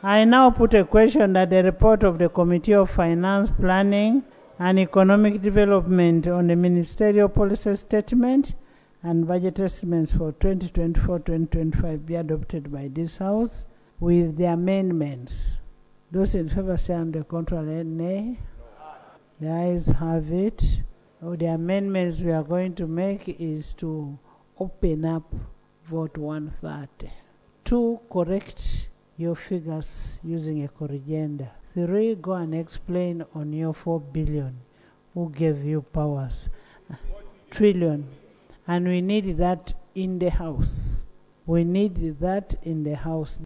I now put a question that the report of the Committee of Finance, Planning and Economic Development on the Ministerial Policy Statement and Budget Estimates for 2024-2025 be adopted by this House with the amendments. Those in favor say on the contrary, nay. The ayes have it. The amendments we are going to make is to open up vote 130. 2, correct your figures using a corrigenda. 3, go and explain on your 4 billion. Who gave you powers? Trillion. And we need that in the House. We need that in the House.